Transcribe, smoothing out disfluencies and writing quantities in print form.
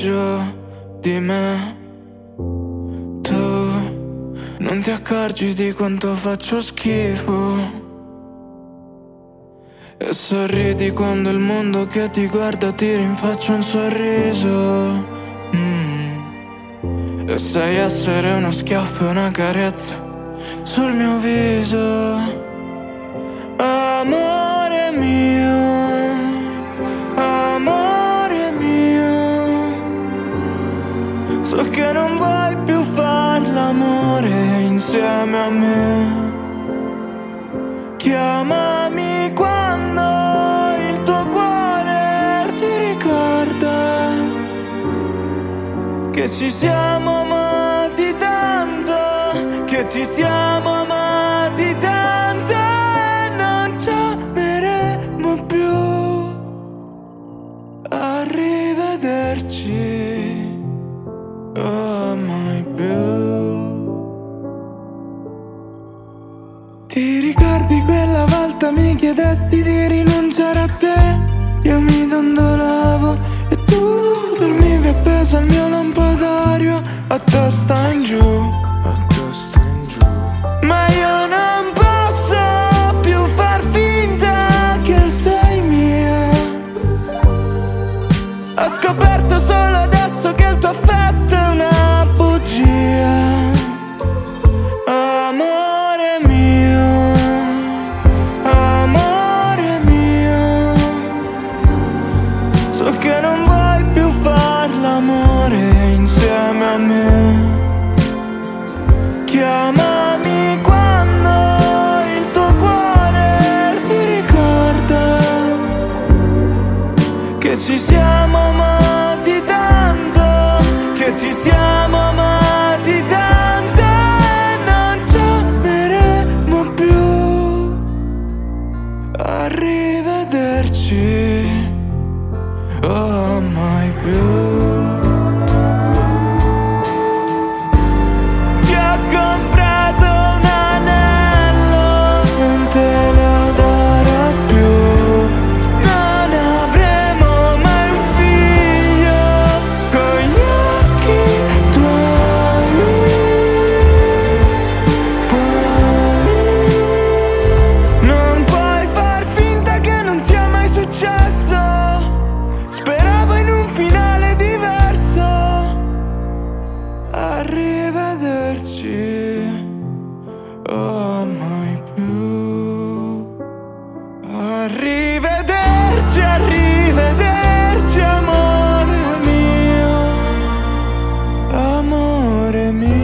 peggio di me. Tu non ti accorgi di quanto faccio schifo e sorridi quando il mondo che ti guarda ti rinfaccia un sorriso. E sai essere uno schiaffo e una carezza sul mio viso. Amore mio, amore mio, so che non vuoi più far l'amore insieme a me. Chiamami quando il tuo cuore si ricorda che ci siamo amati tanto, che ci siamo amati tanto e non ci ameremo più. Arrivederci, oh mai più. Ti ricordi quella volta mi chiedesti di rinunciare a te? Io mi dondolavo e tu dormivi appeso al mio lampadario a testa in giù, a testa in giù. Ma io non posso più far finta che sei mia. Ho scoperto solo adesso che il tuo affetto è una bugia. Amore mio, amore mio, so che non vuoi più far l'amore insieme a me. Chiamami quando il tuo cuore si ricorda che ci siamo amati tanto, che ci siamo amati tanto e non ci ameremo più. Arrivederci, oh mai più. Ti ho comprato un anello, non te lo darò più. Non avremo mai un figlio con gli occhi tuoi. Non puoi far finta che non sia mai successo. Speravo in un finale diverso. Arrivederci, oh mai più. Arrivederci, arrivederci amore mio, amore mio.